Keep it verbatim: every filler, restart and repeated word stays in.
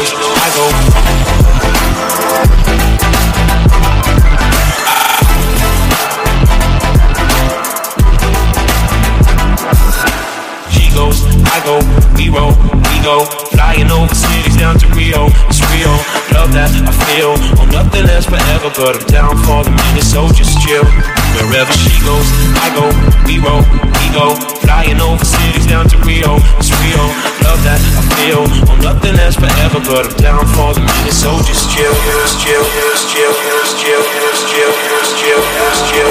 goes, I go. She goes, I go, we roll, we go. Flying over cities down to Rio, it's real. Love that I feel, oh nothing lasts forever, but I'm down for the minute, so just chill. Wherever she goes, I go, we roll, we go. Flying over cities down to Rio, it's real. Love that I feel, oh nothing lasts forever, but I'm down for the minute, so just chill, just chill, just chill, just chill, just chill, just chill, just chill,